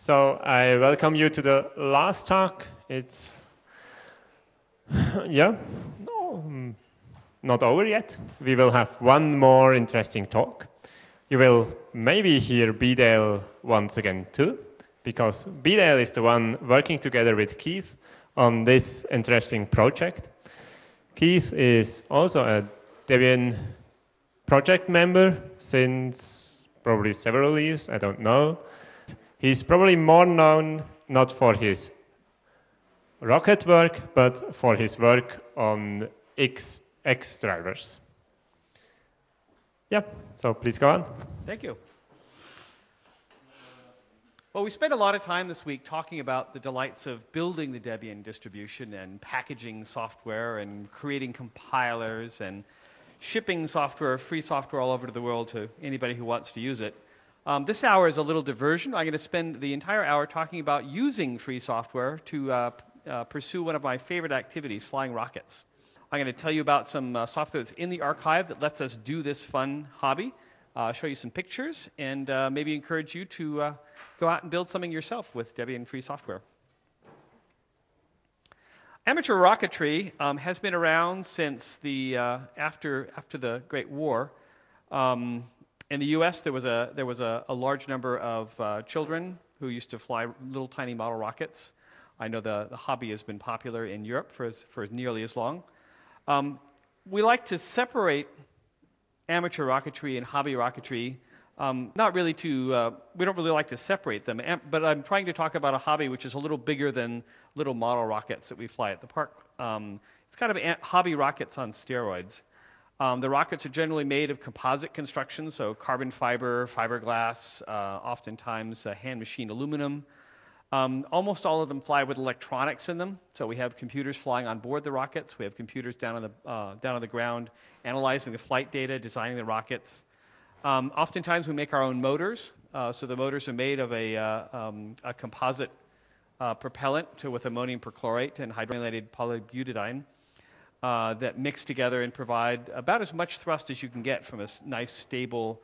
So I welcome you to the last talk. It's, yeah, not over yet. We will have one more interesting talk. You will maybe hear BDale once again too, because BDale is the one working together with Keith on this interesting project. Keith is also a Debian project member since probably several years, I don't know. He's probably more known not for his Rocket work, but for his work on X drivers. Yeah, so please go on. Thank you. Well, we spent a lot of time this week talking about the delights of building the Debian distribution and packaging software and creating compilers and shipping software, free software all over the world to anybody who wants to use it. This hour is a little diversion. I'm going to spend the entire hour talking about using free software to pursue one of my favorite activities, flying rockets. I'm going to tell you about some software that's in the archive that lets us do this fun hobby, show you some pictures, and maybe encourage you to go out and build something yourself with Debian free software. Amateur rocketry has been around since the after the Great War. In the U.S., there was a large number of children who used to fly little tiny model rockets. I know the hobby has been popular in Europe for nearly as long. We like to separate amateur rocketry and hobby rocketry. Not really we don't really like to separate them, but I'm trying to talk about a hobby which is a little bigger than little model rockets that we fly at the park. It's kind of hobby rockets on steroids. The rockets are generally made of composite construction, so carbon fiber, fiberglass, oftentimes hand-machined aluminum. Almost all of them fly with electronics in them, so we have computers flying on board the rockets. We have computers down on the ground analyzing the flight data, designing the rockets. Oftentimes we make our own motors, so the motors are made of a composite propellant with ammonium perchlorate and hydrogenated polybutadiene. That mix together and provide about as much thrust as you can get from a nice stable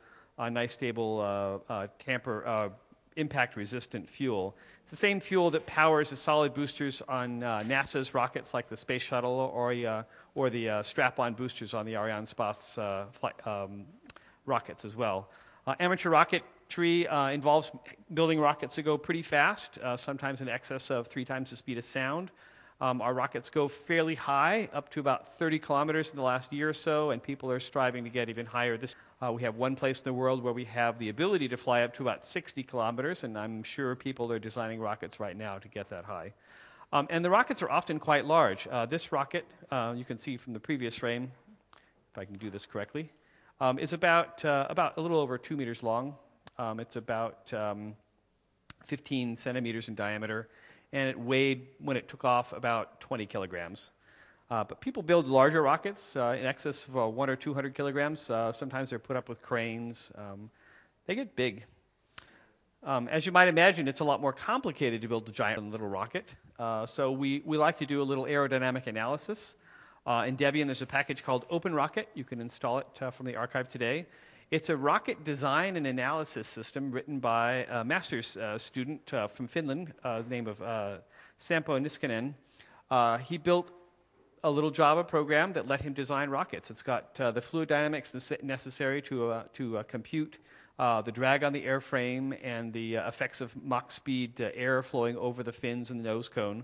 impact-resistant fuel. It's the same fuel that powers the solid boosters on NASA's rockets like the Space Shuttle or the strap-on boosters on the Arianespace rockets as well. Amateur rocketry involves building rockets that go pretty fast, sometimes in excess of 3 times the speed of sound. Our rockets go fairly high, up to about 30 kilometers in the last year or so, and people are striving to get even higher. We have one place in the world where we have the ability to fly up to about 60 kilometers, and I'm sure people are designing rockets right now to get that high. And the rockets are often quite large. This rocket, you can see from the previous frame, if I can do this correctly, is about a little over 2 meters long. It's about 15 centimeters in diameter. And it weighed, when it took off, about 20 kilograms. But people build larger rockets in excess of 100 or 200 kilograms. Sometimes they're put up with cranes. They get big. As you might imagine, it's a lot more complicated to build a giant than a little rocket. So we like to do a little aerodynamic analysis. In Debian, there's a package called OpenRocket. You can install it from the archive today. It's a rocket design and analysis system written by a master's student from Finland, named Sampo Niskanen. He built a little Java program that let him design rockets. It's got the fluid dynamics necessary to compute the drag on the airframe and the effects of Mach speed air flowing over the fins and the nose cone.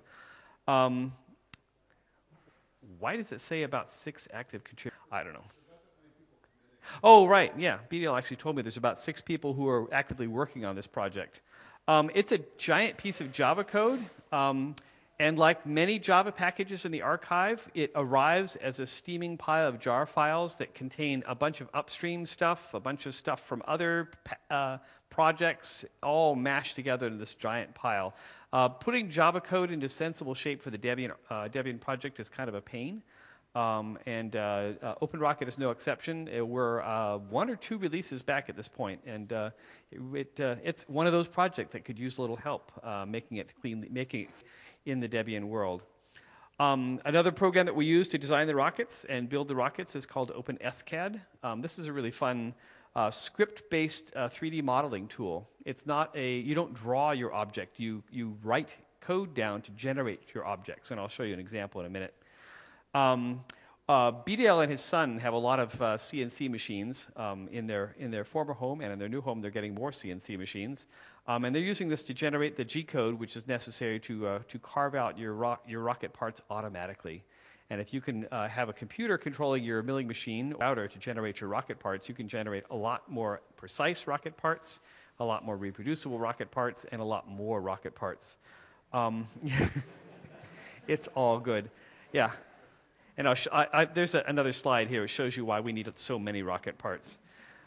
Why does it say about 6 active contributors? I don't know. Oh, right, yeah. BDL actually told me there's about 6 people who are actively working on this project. It's a giant piece of Java code, and like many Java packages in the archive, it arrives as a steaming pile of jar files that contain a bunch of upstream stuff, a bunch of stuff from other projects, all mashed together in this giant pile. Putting Java code into sensible shape for the Debian project is kind of a pain. OpenRocket is no exception. We're 1 or 2 releases back at this point, and it's one of those projects that could use a little help making it in the Debian world. Another program that we use to design the rockets and build the rockets is called OpenSCAD. This is a really fun script-based 3D modeling tool. It's not you don't draw your object, you write code down to generate your objects, and I'll show you an example in a minute. BDL and his son have a lot of CNC machines in their former home, and in their new home they're getting more CNC machines. And they're using this to generate the G-code, which is necessary to carve out your rocket parts automatically. And if you can have a computer controlling your milling machine router to generate your rocket parts, you can generate a lot more precise rocket parts, a lot more reproducible rocket parts, and a lot more rocket parts. It's all good. Yeah. And there's another slide here which shows you why we need so many rocket parts.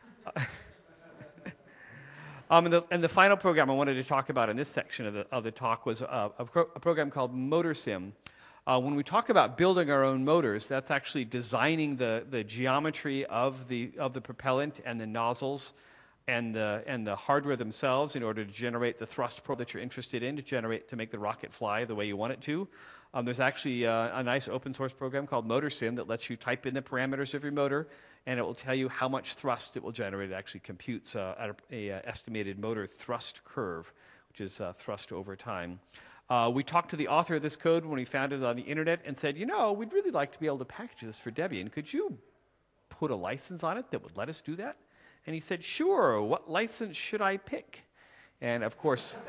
And the final program I wanted to talk about in this section of the talk was a program called MotorSim. When we talk about building our own motors, that's actually designing the geometry of the propellant and the nozzles and the hardware themselves in order to generate the thrust that you're interested in to make the rocket fly the way you want it to. There's actually a nice open source program called MotorSim that lets you type in the parameters of your motor, and it will tell you how much thrust it will generate. It actually computes an estimated motor thrust curve, which is thrust over time. We talked to the author of this code when we found it on the internet and said, we'd really like to be able to package this for Debian. Could you put a license on it that would let us do that? And he said, sure, what license should I pick? And of course,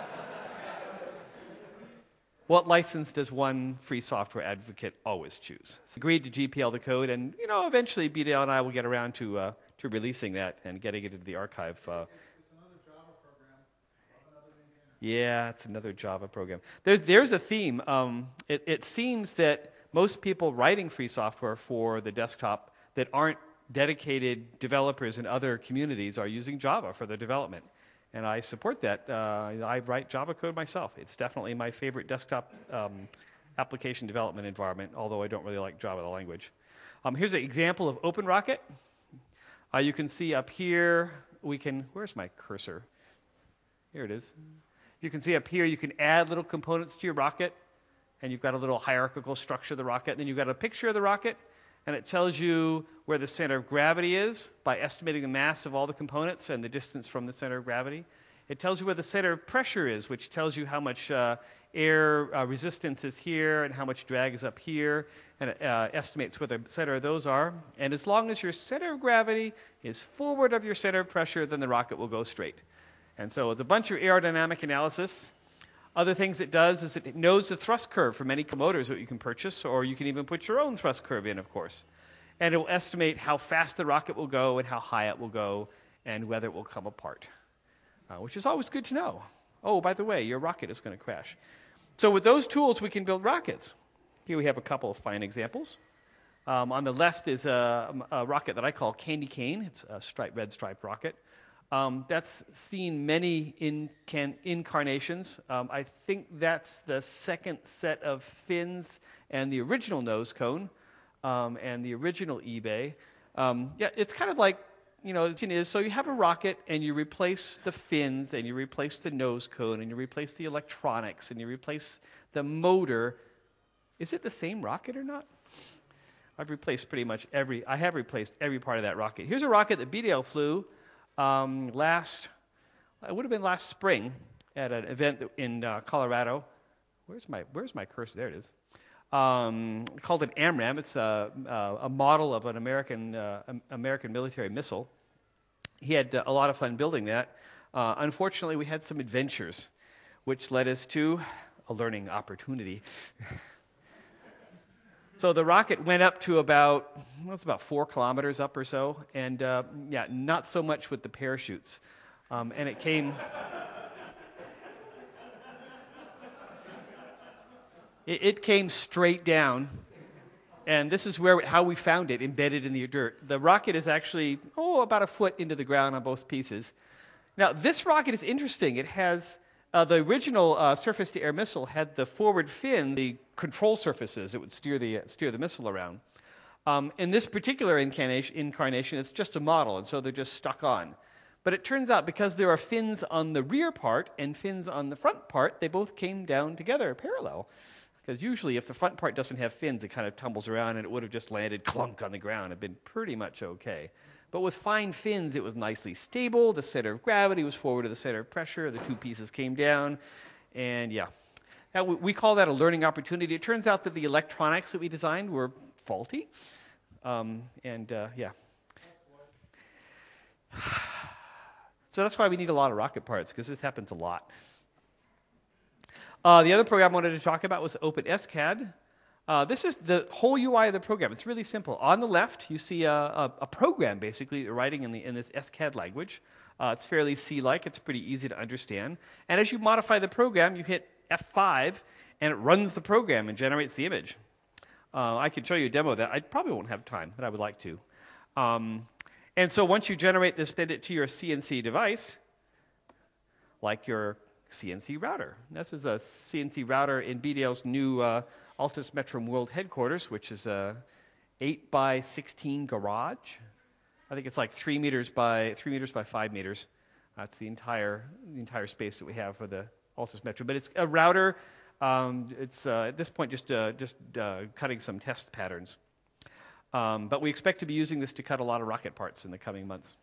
what license does one free software advocate always choose? So agreed to GPL the code, and eventually BDL and I will get around to releasing that and getting it into the archive. It's another Java program of another maintainer. Yeah, it's another Java program. There's a theme. It seems that most people writing free software for the desktop that aren't dedicated developers in other communities are using Java for their development. And I support that. I write Java code myself. It's definitely my favorite desktop application development environment, although I don't really like Java, the language. Here's an example of OpenRocket. You can see up here, where's my cursor? Here it is. You can see up here, you can add little components to your rocket, and you've got a little hierarchical structure of the rocket, and then you've got a picture of the rocket, and it tells you where the center of gravity is by estimating the mass of all the components and the distance from the center of gravity. It tells you where the center of pressure is, which tells you how much air resistance is here and how much drag is up here, and it estimates where the center of those are. And as long as your center of gravity is forward of your center of pressure, then the rocket will go straight. And so it's a bunch of aerodynamic analysis. Other things it does is it knows the thrust curve for many motors that you can purchase, or you can even put your own thrust curve in, of course. And it will estimate how fast the rocket will go and how high it will go and whether it will come apart, which is always good to know. Oh, by the way, your rocket is going to crash. So with those tools, we can build rockets. Here we have a couple of fine examples. On the left is a rocket that I call Candy Cane. It's a red striped rocket. That's seen many incarnations. I think that's the second set of fins and the original nose cone and the original eBay. Yeah, it's kind of like, the thing is, so you have a rocket and you replace the fins and you replace the nose cone and you replace the electronics and you replace the motor. Is it the same rocket or not? I have replaced every part of that rocket. Here's a rocket that BDL flew last spring at an event in Colorado. Where's my cursor? There it is. Called an AMRAAM. It's a model of an American military missile. He had a lot of fun building that. Unfortunately, we had some adventures, which led us to a learning opportunity. So the rocket went up to about 4 kilometers up or so, and not so much with the parachutes. And it came... It came straight down, and this is how we found it, embedded in the dirt. The rocket is actually, about a foot into the ground on both pieces. Now, this rocket is interesting. It has... the original surface-to-air missile had the forward fin, the control surfaces that would steer the missile around. In this particular incarnation, it's just a model, and so they're just stuck on. But it turns out because there are fins on the rear part and fins on the front part, they both came down together parallel. Because usually if the front part doesn't have fins, it kind of tumbles around, and it would have just landed clunk on the ground and been pretty much okay. But with fine fins, it was nicely stable. The center of gravity was forward to the center of pressure. The two pieces came down. And yeah, we call that a learning opportunity. It turns out that the electronics that we designed were faulty. Yeah. So that's why we need a lot of rocket parts, because this happens a lot. The other program I wanted to talk about was OpenSCAD. This is the whole UI of the program. It's really simple. On the left, you see a program, basically, writing in this SCAD language. It's fairly C-like. It's pretty easy to understand. And as you modify the program, you hit F5, and it runs the program and generates the image. I could show you a demo of that. I probably won't have time, but I would like to. And so once you generate this, send it to your CNC device, like your CNC router. This is a CNC router in BDL's new Altus Metrum World headquarters, which is a 8 by 16 garage. I think it's like 3 meters by 5 meters. That's the entire space that we have for the Altus Metrum. But it's a router. It's at this point just cutting some test patterns. But we expect to be using this to cut a lot of rocket parts in the coming months.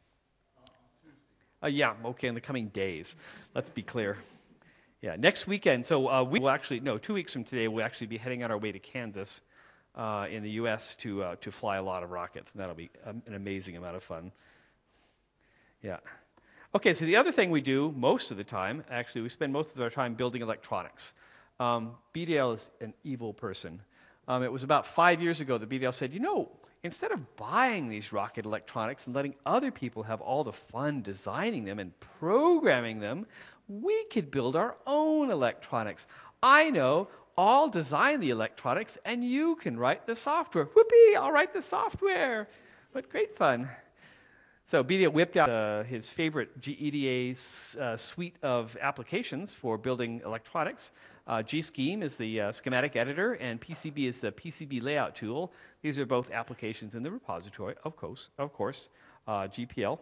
Yeah, okay, in the coming days. Let's be clear. Yeah, next weekend. So we will actually, no, 2 weeks from today, we'll actually be heading on our way to Kansas in the U.S. to fly a lot of rockets, and that'll be an amazing amount of fun. Yeah. Okay, so the other thing we do most of the time, actually, we spend most of our time building electronics. BDL is an evil person. It was about 5 years ago that BDL said, instead of buying these rocket electronics and letting other people have all the fun designing them and programming them, we could build our own electronics. I know, I'll design the electronics and you can write the software. Whoopee, I'll write the software. What great fun. So BDL whipped out his favorite GEDA suite of applications for building electronics. G-Scheme is the schematic editor, and PCB is the PCB layout tool. These are both applications in the repository, of course, GPL.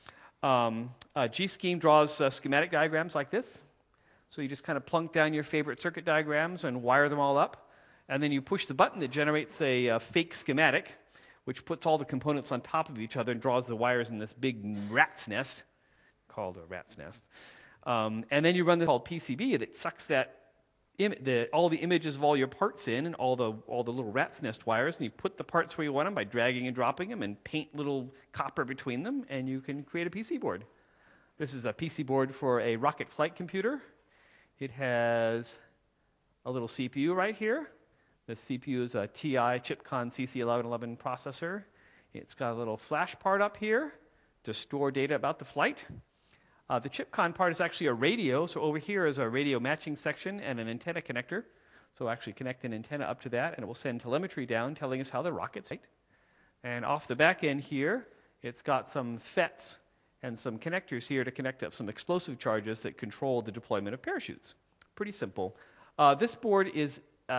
G-Scheme draws schematic diagrams like this. So you just kind of plunk down your favorite circuit diagrams and wire them all up. And then you push the button that generates a fake schematic, which puts all the components on top of each other and draws the wires in this big rat's nest, called a rat's nest. And then you run this called PCB that sucks that all the images of all your parts in and all the little rat's nest wires, and you put the parts where you want them by dragging and dropping them and paint little copper between them, and you can create a PC board. This is a PC board for a rocket flight computer. It has a little CPU right here. The CPU is a TI Chipcon CC1111 processor. It's got a little flash part up here to store data about the flight. The Chipcon part is actually a radio, so over here is a radio matching section and an antenna connector. So we'll actually connect an antenna up to that, and it will send telemetry down telling us how the rocket's flight. And off the back end here, it's got some FETs and some connectors here to connect up some explosive charges that control the deployment of parachutes. Pretty simple. This board is,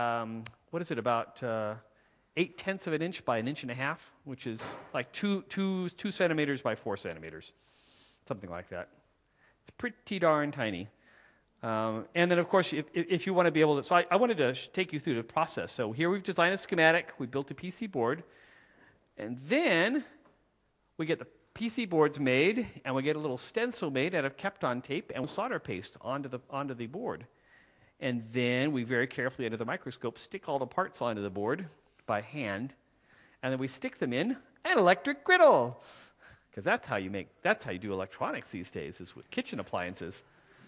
about 8/10 of an inch by 1.5 inches, which is like 2 centimeters by 4 centimeters, something like that. It's pretty darn tiny. And then, of course, if you want to be able to... So I wanted to take you through the process. So here we've designed a schematic. We built a PC board. And then we get the PC boards made, and we get a little stencil made out of Kapton tape and solder paste onto the board. And then we very carefully, under the microscope, stick all the parts onto the board by hand. And then we stick them in an electric griddle. Because that's how you do electronics these days, is with kitchen appliances.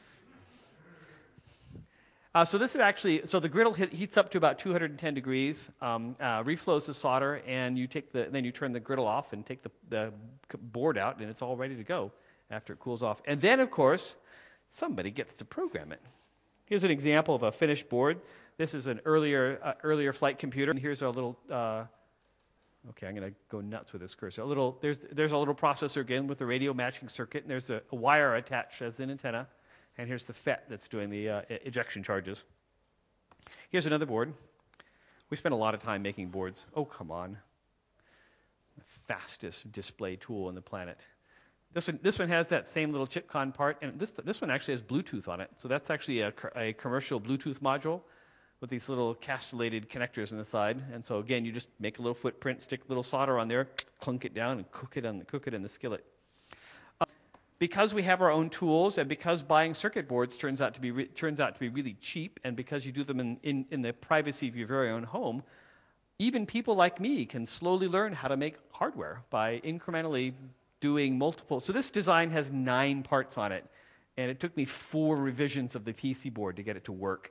So this is actually, so the griddle heats up to about 210 degrees, reflows the solder, and then you turn the griddle off and take the board out, and it's all ready to go after it cools off. And then, of course, somebody gets to program it. Here's an example of a finished board. This is an earlier flight computer, and here's our little. Okay, I'm going to go nuts with this cursor. There's a little processor again with the radio matching circuit, and there's a wire attached as an antenna, and here's the FET that's doing the ejection charges. Here's another board. We spent a lot of time making boards. Oh, come on. The fastest display tool on the planet. This one has that same little Chipcon part, and this one actually has Bluetooth on it. So that's actually a commercial Bluetooth module. with these little castellated connectors on the side. And so again, you just make a little footprint, stick a little solder on there, clunk it down, and cook it in the skillet. Because we have our own tools, and because buying circuit boards turns out to be really cheap, and because you do them in the privacy of your very own home, even people like me can slowly learn how to make hardware by incrementally doing multiple. So this design has 9 parts on it, and it took me 4 revisions of the PC board to get it to work.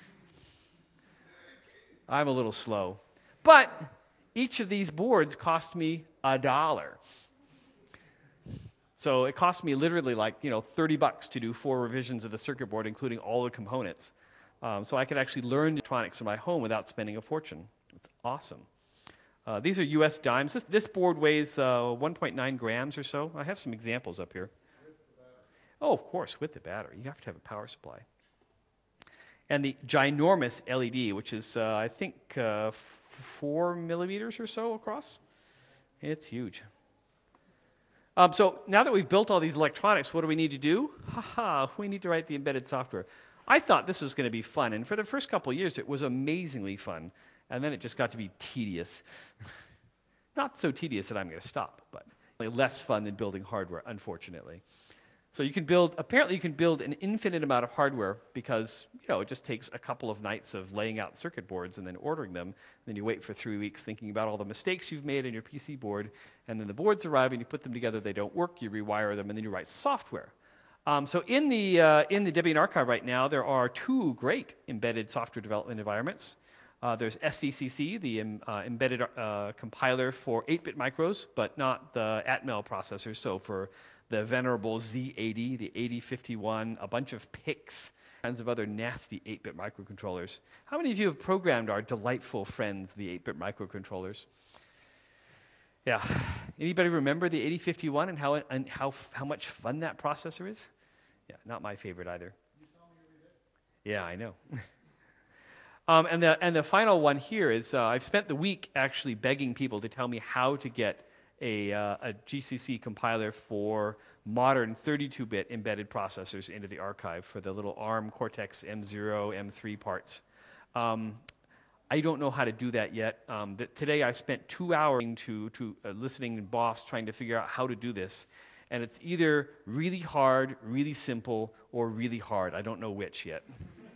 I'm a little slow. But each of these boards cost me $1. So it cost me literally like, $30 to do 4 revisions of the circuit board, including all the components. So I could actually learn electronics in my home without spending a fortune. It's awesome. These are US dimes. This board weighs 1.9 grams or so. I have some examples up here. Oh, of course, with the battery. You have to have a power supply. And the ginormous LED, which is, I think, 4 millimeters or so across. It's huge. So now that we've built all these electronics, what do we need to do? We need to write the embedded software. I thought this was going to be fun, and for the first couple of years, it was amazingly fun. And then it just got to be tedious. Not so tedious that I'm going to stop, but less fun than building hardware, unfortunately. So apparently you can build an infinite amount of hardware because, it just takes a couple of nights of laying out circuit boards and then ordering them. And then you wait for 3 weeks thinking about all the mistakes you've made in your PC board. And then the boards arrive and you put them together, they don't work, you rewire them, and then you write software. So in the Debian archive right now, there are 2 great embedded software development environments. There's SDCC, the embedded compiler for 8-bit micros, but not the Atmel processors. So for the venerable Z80, the 8051, a bunch of PICs, kinds of other nasty 8-bit microcontrollers. How many of you have programmed our delightful friends, the 8-bit microcontrollers? Yeah. Anybody remember the 8051 and how much fun that processor is? Yeah, not my favorite either. You tell me every day. Yeah, I know. And the final one here is I've spent the week actually begging people to tell me how to get a GCC compiler for modern 32-bit embedded processors into the archive for the little ARM Cortex M0, M3 parts. I don't know how to do that yet. Today I spent 2 hours to listening to BOSS trying to figure out how to do this. And it's either really hard, really simple, or really hard. I don't know which yet.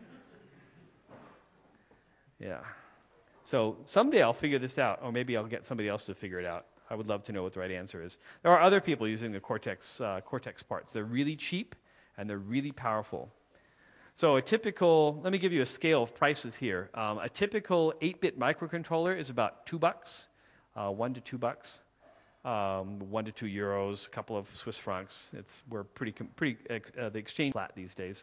Yeah. So someday I'll figure this out, or maybe I'll get somebody else to figure it out. I would love to know what the right answer is. There are other people using the Cortex parts. They're really cheap, and they're really powerful. So let me give you a scale of prices here. A typical 8-bit microcontroller is about $2, $1 to $2, 1 to 2 euros, a couple of Swiss francs. We're the exchange flat these days.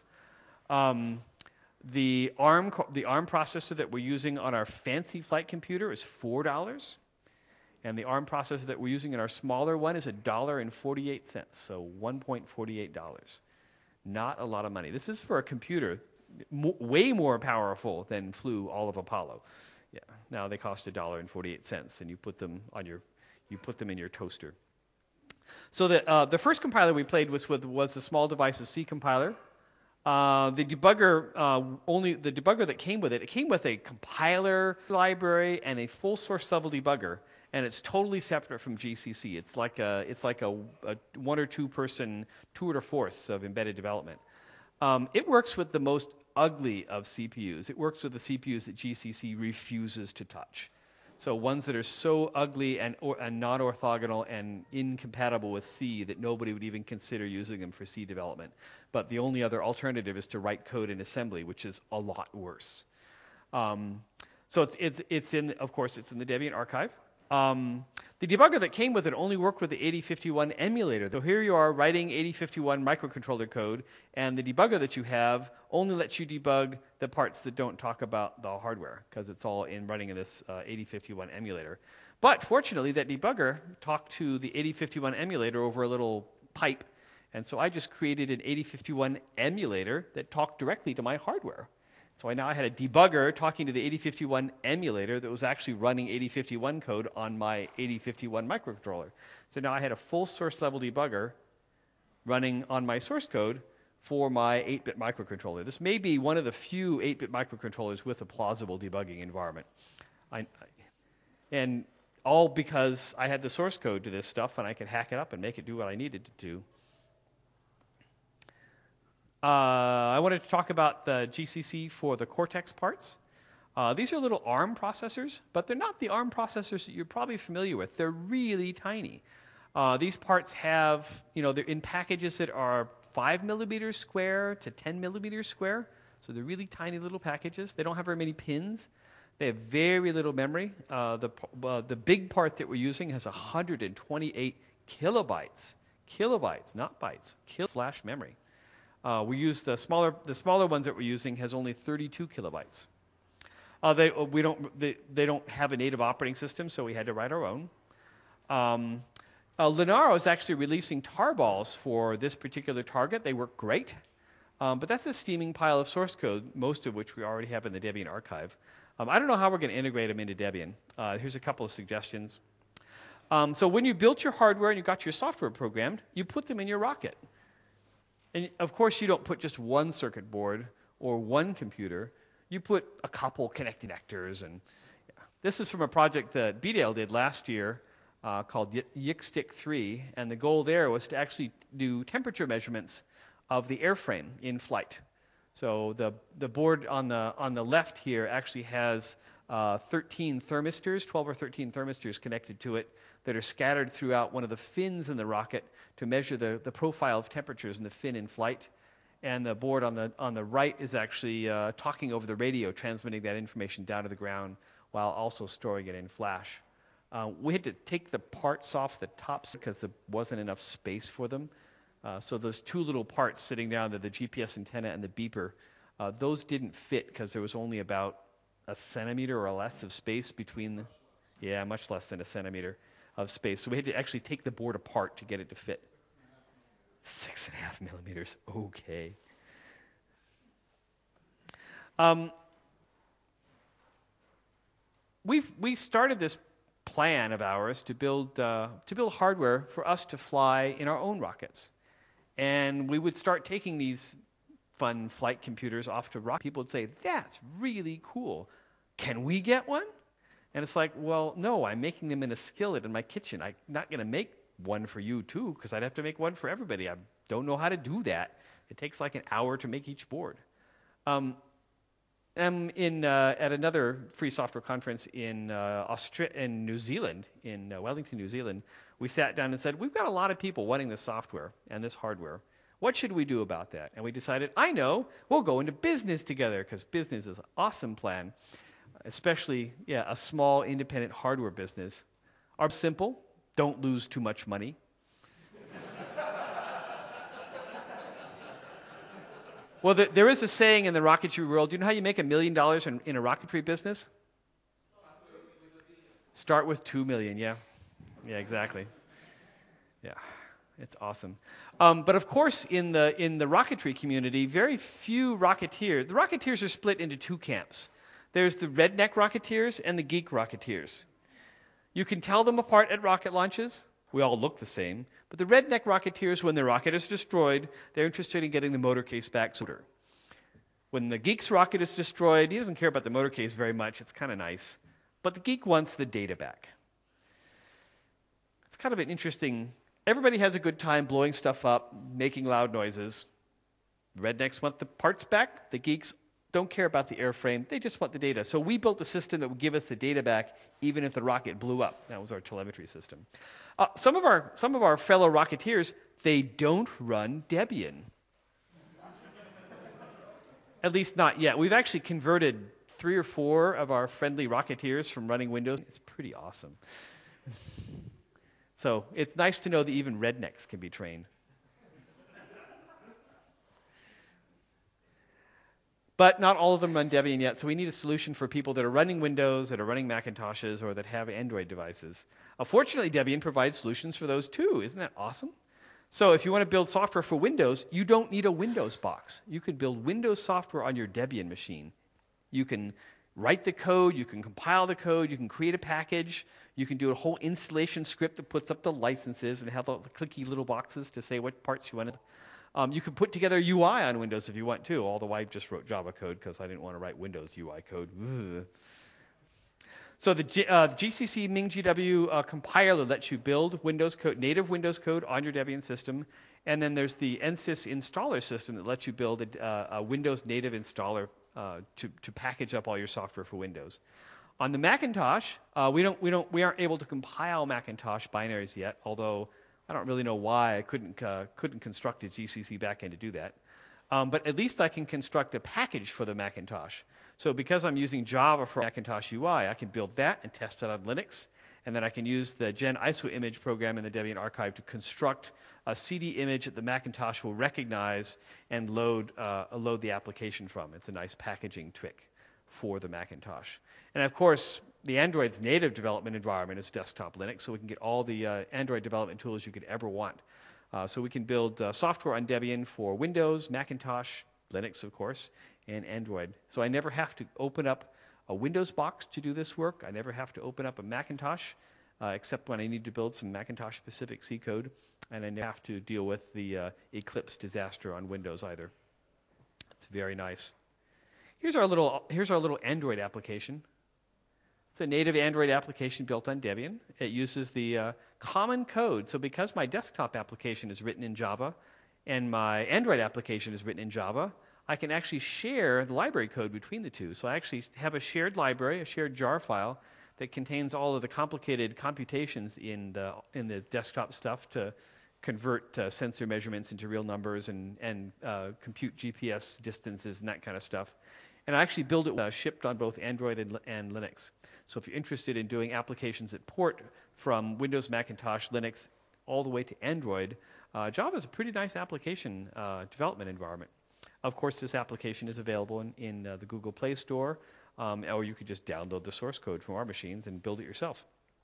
The ARM processor that we're using on our fancy flight computer is $4. And the ARM processor that we're using in our smaller one is $1.48, so $1.48. Not a lot of money. This is for a computer way more powerful than flew all of Apollo. Yeah. Now they cost $1.48, and you put them in your toaster. So the first compiler we played was the Small Devices C compiler. The debugger that came with it came with a compiler library and a full source level debugger, and it's totally separate from GCC. It's like a 1 or 2 person tour de force of embedded development. It works with the most ugly of CPUs. It works with the CPUs that GCC refuses to touch. So ones that are so ugly and not orthogonal and incompatible with C that nobody would even consider using them for C development. But the only other alternative is to write code in assembly, which is a lot worse. So it's in the Debian archive. The debugger that came with it only worked with the 8051 emulator. So here you are writing 8051 microcontroller code, and the debugger that you have only lets you debug the parts that don't talk about the hardware, because it's all running in this 8051 emulator. But fortunately, that debugger talked to the 8051 emulator over a little pipe, and so I just created an 8051 emulator that talked directly to my hardware. So I had a debugger talking to the 8051 emulator that was actually running 8051 code on my 8051 microcontroller. So now I had a full source level debugger running on my source code for my 8-bit microcontroller. This may be one of the few 8-bit microcontrollers with a plausible debugging environment. And all because I had the source code to this stuff, and I could hack it up and make it do what I needed to do. I wanted to talk about the GCC for the Cortex parts. These are little ARM processors, but they're not the ARM processors that you're probably familiar with. They're really tiny. These parts have, they're in packages that are 5 millimeters square to 10 millimeters square. So they're really tiny little packages. They don't have very many pins. They have very little memory. The big part that we're using has 128 kilobytes. Kilobytes, not bytes. Flash memory. We use the smaller ones that we're using has only 32 kilobytes. They don't have a native operating system, so we had to write our own. Linaro is actually releasing tarballs for this particular target. They work great, but that's a steaming pile of source code, most of which we already have in the Debian archive. I don't know how we're going to integrate them into Debian. Here's a couple of suggestions. So when you built your hardware and you got your software programmed, you put them in your Rocket. And of course, you don't put just one circuit board or one computer. You put a couple connectors. And this is from a project that BDale did last year called YICSTIC 3. And the goal there was to actually do temperature measurements of the airframe in flight. So the board on the left here actually has 13 thermistors, 12 or 13 thermistors connected to it that are scattered throughout one of the fins in the rocket to measure the profile of temperatures in the fin in flight. And the board on the right is actually talking over the radio, transmitting that information down to the ground while also storing it in flash. We had to take the parts off the tops because there wasn't enough space for them. So those two little parts sitting down there, the GPS antenna and the beeper, those didn't fit because there was only about a centimeter or less of space between much less than a centimeter of space. So we had to actually take the board apart to get it to fit. 6.5 millimeters, okay. We started this plan of ours to build hardware for us to fly in our own rockets. And we would start taking these fun flight computers off to rocket. People would say, that's really cool. Can we get one? And it's like, well, no, I'm making them in a skillet in my kitchen. I'm not going to make one for you, too, because I'd have to make one for everybody. I don't know how to do that. It takes like an hour to make each board. I'm at another free software conference in New Zealand, in Wellington, New Zealand. We sat down and said, we've got a lot of people wanting this software and this hardware. What should we do about that? And we decided, I know, we'll go into business together because business is an awesome plan, especially, a small independent hardware business. Are simple, don't lose too much money. Well, there is a saying in the rocketry world. Do you know how you make $1 million in a rocketry business? Start with $2 million, yeah. Yeah, exactly. Yeah, it's awesome. But of course, in the rocketry community, very few rocketeers. The rocketeers are split into two camps. There's the redneck rocketeers and the geek rocketeers. You can tell them apart at rocket launches. We all look the same. But the redneck rocketeers, when their rocket is destroyed, they're interested in getting the motor case back sooner. When the geek's rocket is destroyed, he doesn't care about the motor case very much. It's kind of nice. But the geek wants the data back. It's kind of an interesting... Everybody has a good time blowing stuff up, making loud noises. The rednecks want the parts back. The geeks don't care about the airframe. They just want the data. So we built a system that would give us the data back even if the rocket blew up. That was our telemetry system. Some of our fellow rocketeers, they don't run Debian. At least not yet. We've actually converted 3 or 4 of our friendly rocketeers from running Windows. It's pretty awesome. So it's nice to know that even rednecks can be trained. But not all of them run Debian yet, so we need a solution for people that are running Windows, that are running Macintoshes, or that have Android devices. Fortunately, Debian provides solutions for those too. Isn't that awesome? So if you want to build software for Windows, you don't need a Windows box. You can build Windows software on your Debian machine. You can write the code, you can compile the code, you can create a package, you can do a whole installation script that puts up the licenses and have all the clicky little boxes to say what parts you want. You can put together UI on Windows if you want to, although I just wrote Java code because I didn't want to write Windows UI code. Ugh. So the GCC MingGW compiler lets you build Windows code, native Windows code on your Debian system. And then there's the NSys installer system that lets you build a Windows native installer to package up all your software for Windows. On the Macintosh, we aren't able to compile Macintosh binaries yet, although I don't really know why I couldn't construct a GCC backend to do that. But at least I can construct a package for the Macintosh. So because I'm using Java for Macintosh UI, I can build that and test it on Linux. And then I can use the GenIsoImage program in the Debian archive to construct a CD image that the Macintosh will recognize and load the application from. It's a nice packaging trick for the Macintosh. And of course, the Android's native development environment is desktop Linux, so we can get all the Android development tools you could ever want. So we can build software on Debian for Windows, Macintosh, Linux, of course, and Android. So I never have to open up a Windows box to do this work. I never have to open up a Macintosh, except when I need to build some Macintosh-specific C code, and I never have to deal with the Eclipse disaster on Windows either. It's very nice. Here's our little Android application. It's a native Android application built on Debian. It uses the common code. So because my desktop application is written in Java and my Android application is written in Java, I can actually share the library code between the two. So I actually have a shared library, a shared jar file that contains all of the complicated computations in the desktop stuff to convert sensor measurements into real numbers and compute GPS distances and that kind of stuff. And I actually build it shipped on both Android and Linux. So if you're interested in doing applications that port from Windows, Macintosh, Linux, all the way to Android, Java is a pretty nice application development environment. Of course, this application is available in the Google Play Store, or you could just download the source code from our machines and build it yourself.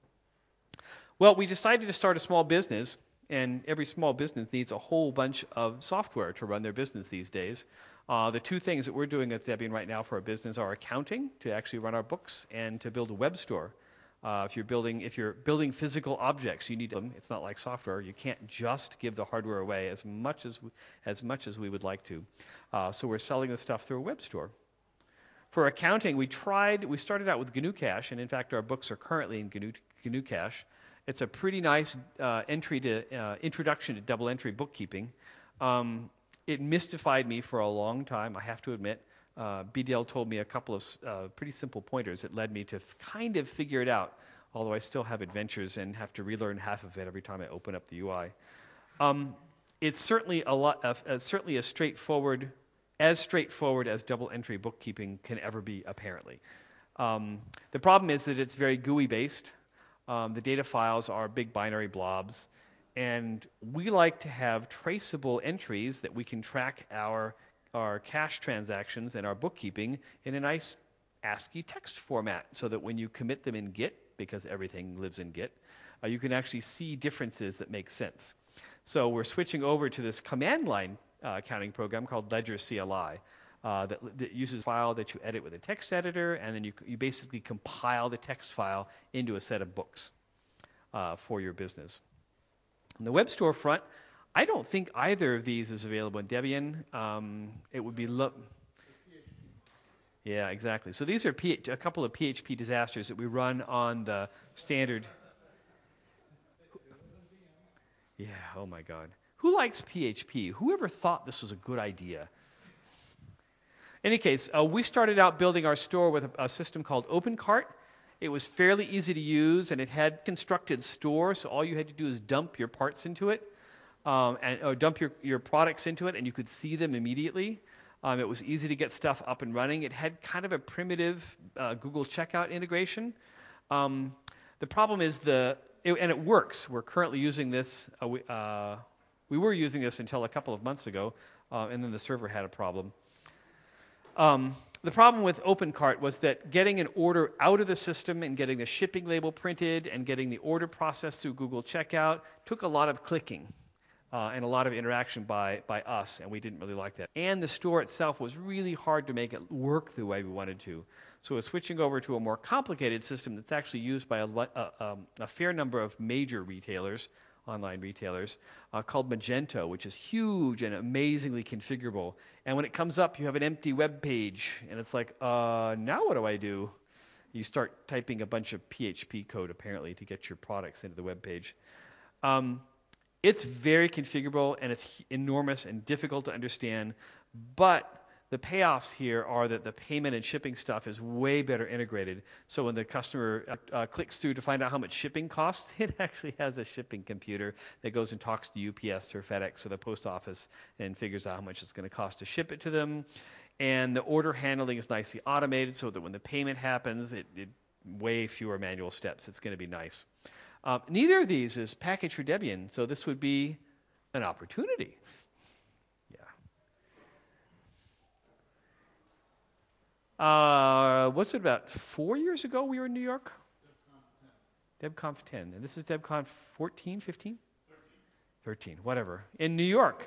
Well, we decided to start a small business, and every small business needs a whole bunch of software to run their business these days. The two things that we're doing at Debian right now for our business are accounting, to actually run our books, and to build a web store. If you're building physical objects, you need them. It's not like software. You can't just give the hardware away as much as we would like to. So we're selling the stuff through a web store. For accounting, we started out with GNU Cache, and in fact, our books are currently in GNU Cache. It's a pretty nice introduction to double entry bookkeeping. It mystified me for a long time, I have to admit. BDL told me a couple of pretty simple pointers that led me to kind of figure it out, although I still have adventures and have to relearn half of it every time I open up the UI. It's certainly certainly as straightforward as double entry bookkeeping can ever be, apparently. The problem is that it's very GUI based. The data files are big binary blobs. And we like to have traceable entries that we can track our cache transactions and our bookkeeping in a nice ASCII text format so that when you commit them in Git, because everything lives in Git, you can actually see differences that make sense. So we're switching over to this command line accounting program called Ledger CLI that uses a file that you edit with a text editor, and then you basically compile the text file into a set of books for your business. On the web store front, I don't think either of these is available in Debian. It would be yeah, exactly. So these are a couple of PHP disasters that we run on the standard. Yeah, oh my God. Who likes PHP? Whoever thought this was a good idea? In any case, we started out building our store with a system called OpenCart. It was fairly easy to use, and it had constructed store, so all you had to do is dump your parts into it, or dump your products into it, and you could see them immediately. It was easy to get stuff up and running. It had kind of a primitive Google Checkout integration. The problem is and it works. We're currently using this. We were using this until a couple of months ago, and then the server had a problem. The problem with OpenCart was that getting an order out of the system and getting the shipping label printed and getting the order processed through Google Checkout took a lot of clicking and a lot of interaction by us, and we didn't really like that. And the store itself was really hard to make it work the way we wanted to. So we're switching over to a more complicated system that's actually used by a fair number of major retailers, online retailers, called Magento, which is huge and amazingly configurable. And when it comes up, you have an empty web page, and it's like, now what do I do? You start typing a bunch of PHP code, apparently, to get your products into the web page. It's very configurable, and it's enormous and difficult to understand, but the payoffs here are that the payment and shipping stuff is way better integrated. So when the customer clicks through to find out how much shipping costs, it actually has a shipping computer that goes and talks to UPS or FedEx or the post office and figures out how much it's going to cost to ship it to them. And the order handling is nicely automated so that when the payment happens, it way fewer manual steps. It's going to be nice. Neither of these is packaged for Debian, so this would be an opportunity. Was it about 4 years ago we were in New York? DebConf 10. And this is DebConf 14, 15? 13, whatever. In New York.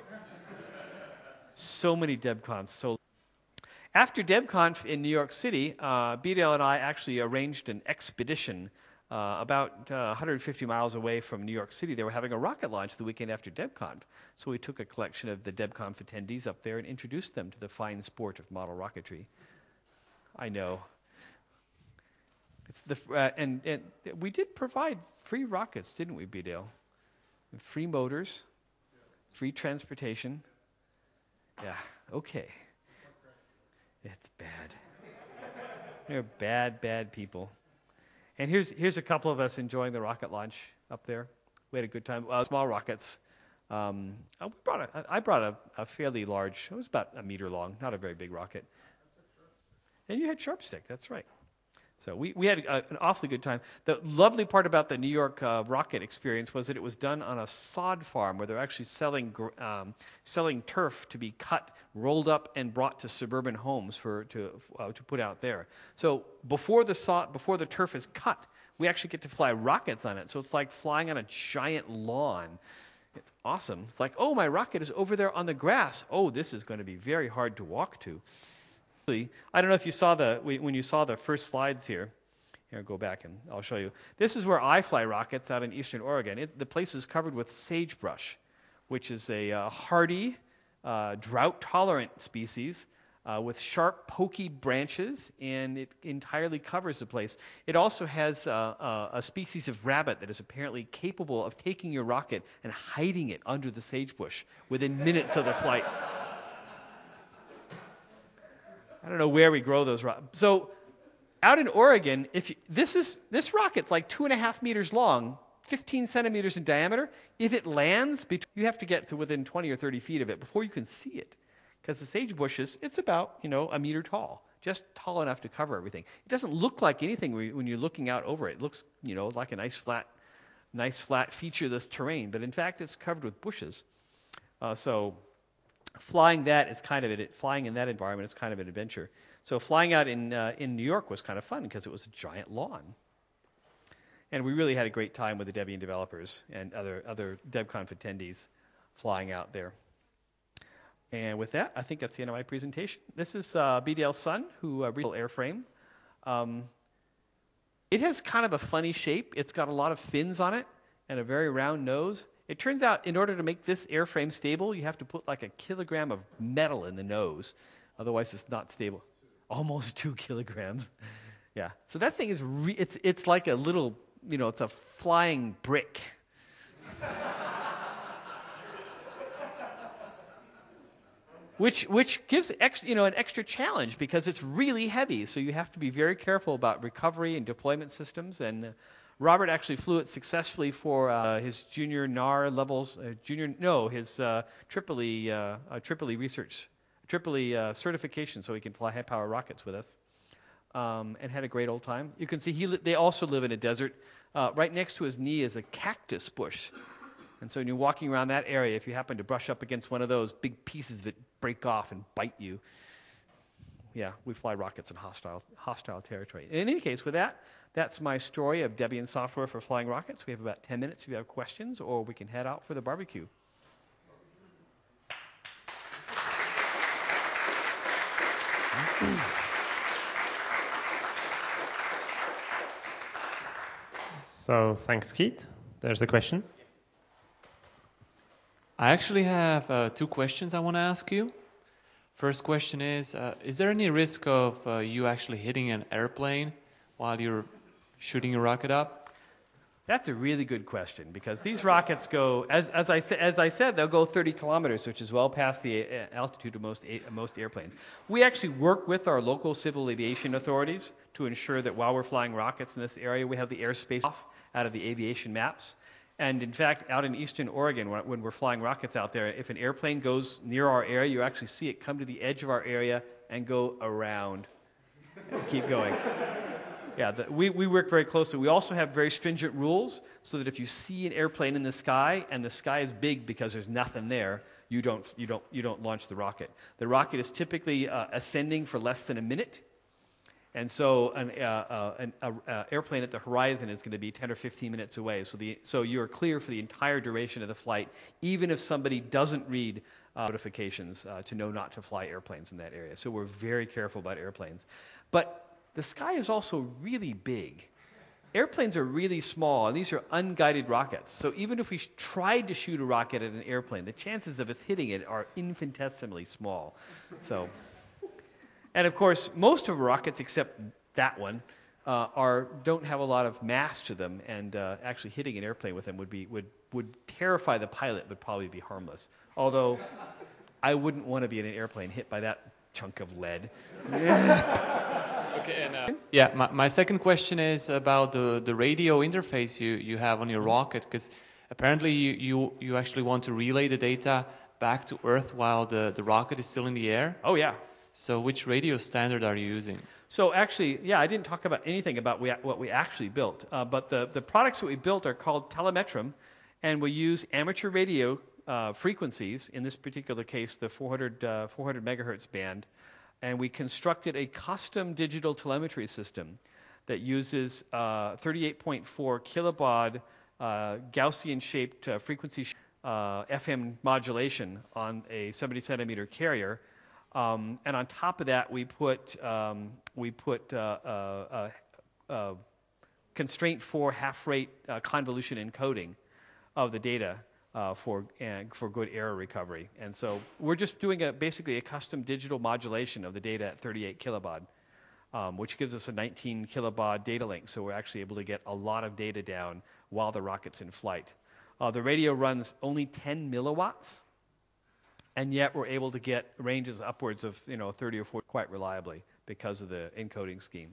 So many DebConfs. After DebConf in New York City, BDL and I actually arranged an expedition about 150 miles away from New York City. They were having a rocket launch the weekend after DebConf. So we took a collection of the DebConf attendees up there and introduced them to the fine sport of model rocketry. I know. It's and we did provide free rockets, didn't we, BDL? Free motors, free transportation. Yeah, okay. It's bad. They're bad, bad people. And here's a couple of us enjoying the rocket launch up there. We had a good time. Small rockets. I brought a fairly large, it was about a meter long, not a very big rocket. And you had Sharpstick, that's right. So we had an awfully good time. The lovely part about the New York rocket experience was that it was done on a sod farm where they're actually selling turf to be cut, rolled up, and brought to suburban homes to put out there. So before the turf is cut, we actually get to fly rockets on it. So it's like flying on a giant lawn. It's awesome. It's like, oh, my rocket is over there on the grass. Oh, this is going to be very hard to walk to. I don't know if you saw when you saw the first slides here. Here, go back and I'll show you. This is where I fly rockets out in eastern Oregon. The place is covered with sagebrush, which is a hardy, drought-tolerant species with sharp, pokey branches, and it entirely covers the place. It also has a species of rabbit that is apparently capable of taking your rocket and hiding it under the sagebush within minutes of the flight. I don't know where we grow those rockets. So out in Oregon, this rocket's like 2.5 meters long, 15 centimeters in diameter. If it lands, you have to get to within 20 or 30 feet of it before you can see it. Because the sagebush it's about, a meter tall, just tall enough to cover everything. It doesn't look like anything when you're looking out over it. It looks, like a nice flat featureless terrain. But in fact, it's covered with bushes. So flying that is flying in that environment is kind of an adventure. So flying out in New York was kind of fun because it was a giant lawn. And we really had a great time with the Debian developers and other DebConf attendees flying out there. And with that, I think that's the end of my presentation. This is BDL's son, who rebuilt airframe. It has kind of a funny shape. It's got a lot of fins on it and a very round nose. It turns out in order to make this airframe stable, you have to put like 1 kilogram of metal in the nose. Otherwise, it's not stable. Almost 2 kilograms. Yeah. So that thing is, it's like a little, it's a flying brick. Which gives an extra challenge because it's really heavy. So you have to be very careful about recovery and deployment systems. And Robert actually flew it successfully for his junior NAR levels, his Tripoli certification, so he can fly high-power rockets with us, and had a great old time. You can see they also live in a desert. Right next to his knee is a cactus bush. And so when you're walking around that area, if you happen to brush up against one of those, big pieces of it break off and bite you. Yeah, we fly rockets in hostile territory. In any case, with that, that's my story of Debian software for flying rockets. We have about 10 minutes if you have questions, or we can head out for the barbecue. So thanks, Keith. There's a question. I actually have two questions I want to ask you. First question is there any risk of you actually hitting an airplane while you're shooting a rocket up? That's a really good question because these rockets go, as I said, they'll go 30 kilometers, which is well past the altitude of most airplanes. We actually work with our local civil aviation authorities to ensure that while we're flying rockets in this area, we have the airspace off out of the aviation maps. And in fact, out in eastern Oregon, when we're flying rockets out there, if an airplane goes near our area, you actually see it come to the edge of our area and go around. Keep going. Yeah, we work very closely. We also have very stringent rules so that if you see an airplane in the sky and the sky is big because there's nothing there, you don't launch the rocket. The rocket is typically ascending for less than a minute. And so an airplane at the horizon is going to be 10 or 15 minutes away. So you're clear for the entire duration of the flight, even if somebody doesn't read notifications to know not to fly airplanes in that area. So we're very careful about airplanes. But the sky is also really big. Airplanes are really small, and these are unguided rockets. So even if we tried to shoot a rocket at an airplane, the chances of us hitting it are infinitesimally small. So... And of course, most of rockets, except that one, don't have a lot of mass to them, and actually hitting an airplane with them would terrify the pilot, but probably be harmless. Although, I wouldn't want to be in an airplane hit by that chunk of lead. Okay, and yeah, my second question is about the radio interface you have on your rocket, because apparently you actually want to relay the data back to Earth while the rocket is still in the air. Oh yeah. So which radio standard are you using? So actually, yeah, I didn't talk about anything about what we actually built, but the products that we built are called Telemetrum, and we use amateur radio frequencies, in this particular case the 400 megahertz band, and we constructed a custom digital telemetry system that uses 38.4 kilobaud Gaussian-shaped frequency FM modulation on a 70-centimeter carrier. And on top of that, we put constraint 4 half-rate convolution encoding of the data for good error recovery. And so we're just doing basically a custom digital modulation of the data at 38 kilobaud, which gives us a 19 kilobaud data link. So we're actually able to get a lot of data down while the rocket's in flight. The radio runs only 10 milliwatts. And yet we're able to get ranges upwards of 30 or 40 quite reliably because of the encoding scheme.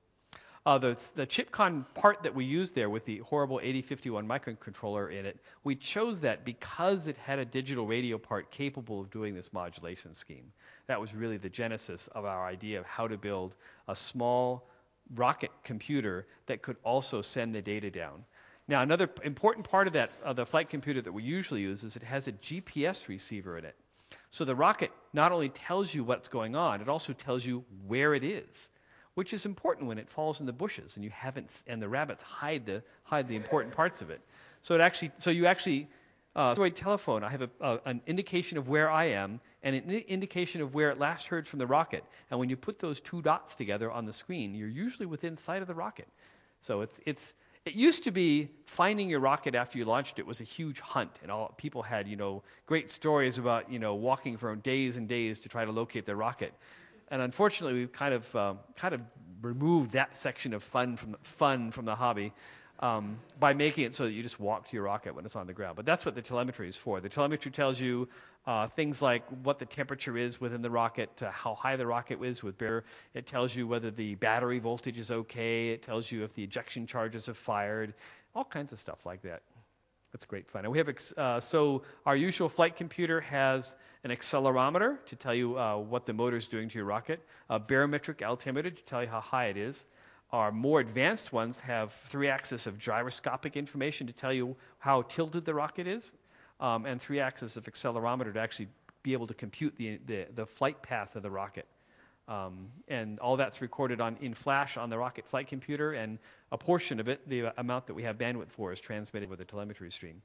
The ChipCon part that we used there with the horrible 8051 microcontroller in it, we chose that because it had a digital radio part capable of doing this modulation scheme. That was really the genesis of our idea of how to build a small rocket computer that could also send the data down. Now, another important part of that, the flight computer that we usually use, is it has a GPS receiver in it. So the rocket not only tells you what's going on, it also tells you where it is, which is important when it falls in the bushes and the rabbits hide the important parts of it. So you actually Android telephone. I have an indication of where I am and an indication of where it last heard from the rocket. And when you put those two dots together on the screen, you're usually within sight of the rocket. So it used to be finding your rocket after you launched it was a huge hunt, and people had great stories about walking for days and days to try to locate their rocket. And unfortunately, we've kind of removed that section of fun from the hobby by making it so that you just walk to your rocket when it's on the ground. But that's what the telemetry is for. The telemetry tells you things like what the temperature is within the rocket, how high the rocket is with bearer. It tells you whether the battery voltage is okay. It tells you if the ejection charges have fired. All kinds of stuff like that. That's great fun. And we have so our usual flight computer has an accelerometer to tell you what the motor is doing to your rocket, a barometric altimeter to tell you how high it is. Our more advanced ones have 3-axis of gyroscopic information to tell you how tilted the rocket is, and 3-axis of accelerometer to actually be able to compute the flight path of the rocket. And all that's recorded in flash on the rocket flight computer, and a portion of it, the amount that we have bandwidth for, is transmitted with a telemetry stream.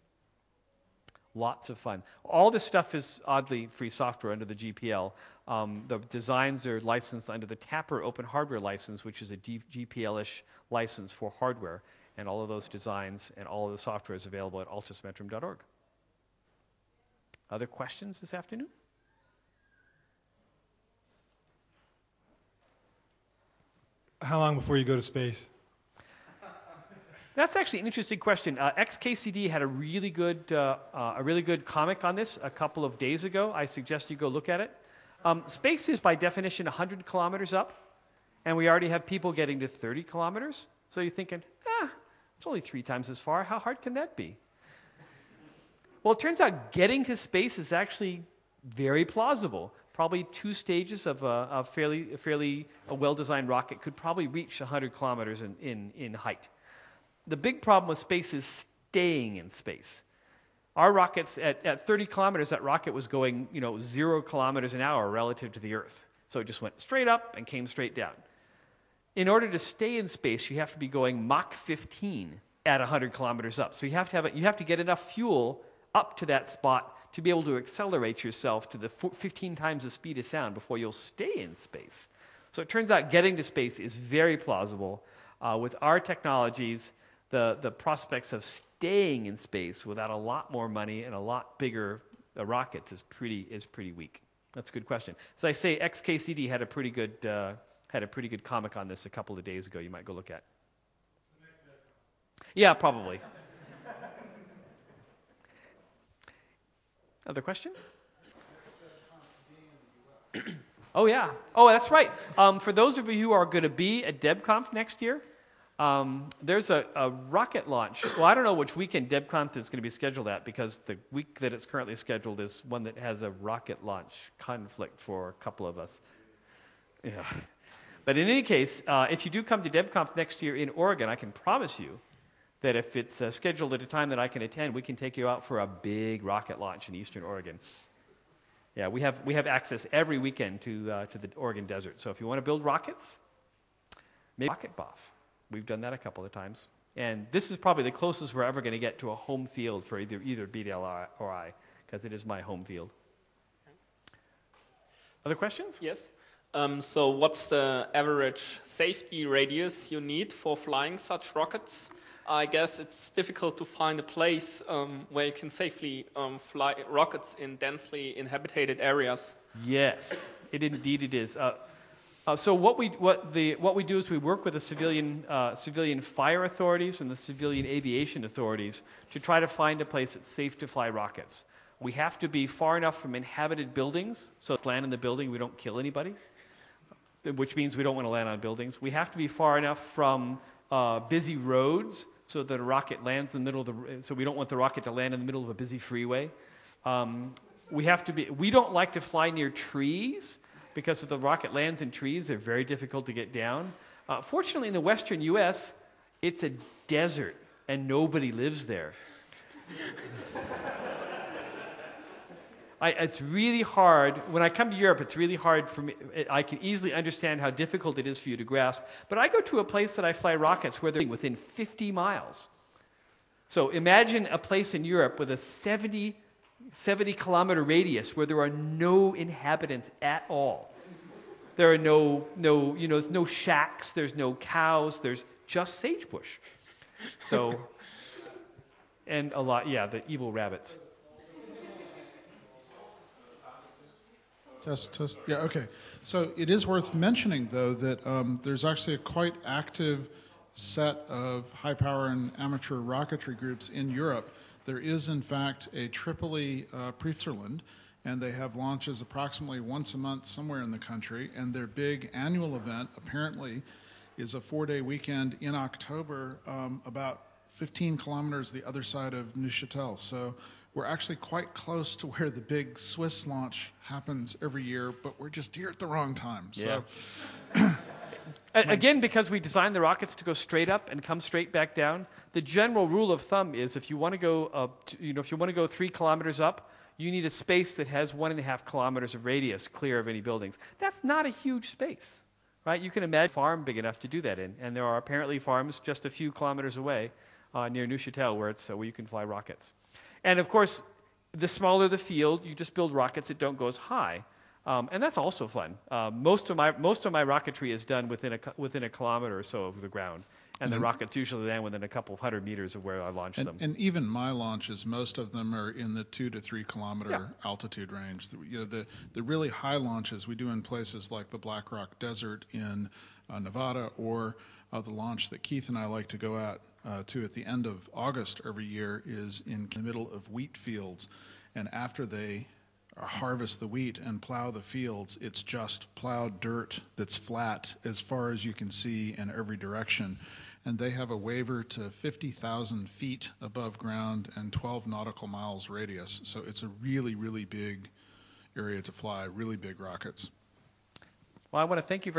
Lots of fun. All this stuff is oddly free software under the GPL. The designs are licensed under the Tapper Open Hardware License, which is a GPL-ish license for hardware. And all of those designs and all of the software is available at altusmetrum.org. Other questions this afternoon? How long before you go to space? That's actually an interesting question. XKCD had a really good comic on this a couple of days ago. I suggest you go look at it. Space is by definition 100 kilometers up, and we already have people getting to 30 kilometers. So you're thinking, it's only 3 times as far. How hard can that be? Well, it turns out getting to space is actually very plausible. Probably 2 stages of a fairly well-designed rocket could probably reach 100 kilometers in height. The big problem with space is staying in space. Our rockets, at 30 kilometers, that rocket was going 0 kilometers an hour relative to the Earth. So it just went straight up and came straight down. In order to stay in space, you have to be going Mach 15 at 100 kilometers up. So you have to get enough fuel up to that spot to be able to accelerate yourself to the 15 times the speed of sound before you'll stay in space. So it turns out getting to space is very plausible. With our technologies, the prospects of staying in space without a lot more money and a lot bigger rockets is pretty weak. That's a good question. As I say, XKCD had a pretty good comic on this a couple of days ago. You might go look at. Yeah, probably. Other question? Oh, yeah. Oh, that's right. For those of you who are going to be at DebConf next year, there's a rocket launch. Well, I don't know which weekend DebConf is going to be scheduled at, because the week that it's currently scheduled is one that has a rocket launch conflict for a couple of us. Yeah. But in any case, if you do come to DebConf next year in Oregon, I can promise you that if it's scheduled at a time that I can attend, we can take you out for a big rocket launch in Eastern Oregon. Yeah, we have access every weekend to the Oregon desert. So if you want to build rockets, maybe Rocket Boff. We've done that a couple of times. And this is probably the closest we're ever going to get to a home field for either BDL or I, because it is my home field. Other questions? Yes. So what's the average safety radius you need for flying such rockets? I guess it's difficult to find a place where you can safely fly rockets in densely inhabited areas. Yes, indeed it is. So what we do is we work with the civilian fire authorities and the civilian aviation authorities to try to find a place that's safe to fly rockets. We have to be far enough from inhabited buildings, so let's land in the building, we don't kill anybody, which means we don't want to land on buildings. We have to be far enough from busy roads so that a rocket lands in the middle of so we don't want the rocket to land in the middle of a busy freeway. We don't like to fly near trees, because if the rocket lands in trees, they're very difficult to get down. Fortunately, in the western U.S., it's a desert, and nobody lives there. It's really hard. When I come to Europe, it's really hard for me. I can easily understand how difficult it is for you to grasp. But I go to a place that I fly rockets where they're within 50 miles. So imagine a place in Europe with a 70-kilometer radius where there are no inhabitants at all. There are there's no shacks, there's no cows, there's just sagebush. So, and the evil rabbits. Test. Yeah, okay. So it is worth mentioning, though, that there's actually a quite active set of high-power and amateur rocketry groups in Europe. There is, in fact, a Tripoli Prefterland, and they have launches approximately once a month somewhere in the country, and their big annual event, apparently, is a 4-day weekend in October, about 15 kilometers the other side of Neuchâtel. So we're actually quite close to where the big Swiss launch happens every year, but we're just here at the wrong time. So. Yeah. Again, because we designed the rockets to go straight up and come straight back down, the general rule of thumb is if you want to go 3 kilometers up, you need a space that has 1.5 kilometers of radius clear of any buildings. That's not a huge space, right? You can imagine a farm big enough to do that in, and there are apparently farms just a few kilometers away near Neuchâtel where you can fly rockets. And of course, the smaller the field, you just build rockets that don't go as high. And that's also fun. Most of my rocketry is done within a kilometer or so of the ground. And the rockets usually land within a couple of 100 meters of where I launched them. And even my launches, most of them are in the 2 to 3 kilometer altitude range. The really high launches we do in places like the Black Rock Desert in Nevada, or the launch that Keith and I like to go to at the end of August every year is in the middle of wheat fields. And after they harvest the wheat and plow the fields, it's just plowed dirt that's flat as far as you can see in every direction. And they have a waiver to 50,000 feet above ground and 12 nautical miles radius. So it's a really, really big area to fly, really big rockets. Well, I want to thank you very